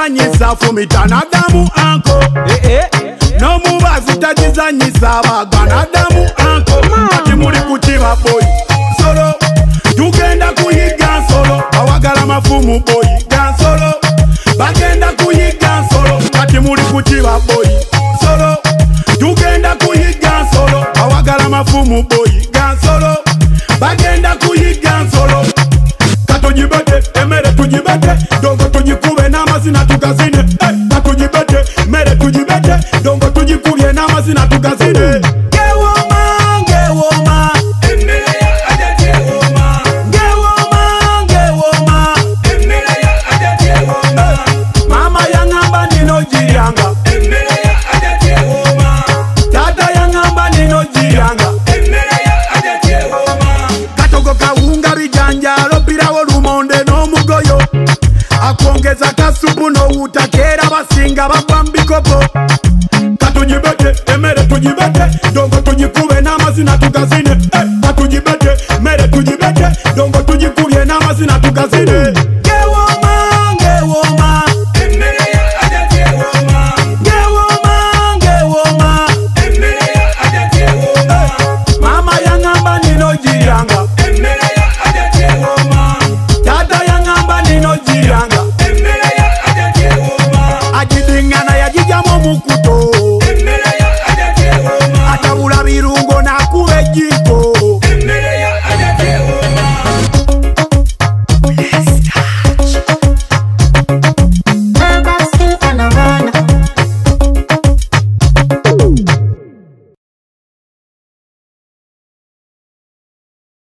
tagizanyisa fumita nadamu anko no mubazi tagizanyisa baga nadamu anko ati muri kukiba boy solo tugenda kuyiga solo awagala mafumu boy gan solo bagenda kuyiga solo ati muri kukiba boy solo tugenda kuyiga solo awagala mafumu boy gan solo bagenda kuyiga solo katujibete emere tujibete dongo tujikube n'amazina tugazine katujibete emere tujibete dongo tujikubye n'amazina tugazine akwongeza kasupu no utakera basinga bagwa mbikopo katujibete emere tujibete dongo tujikube n'amazina tugazine katujibete emere tujibete dongo tujikubye n'amazina tugazine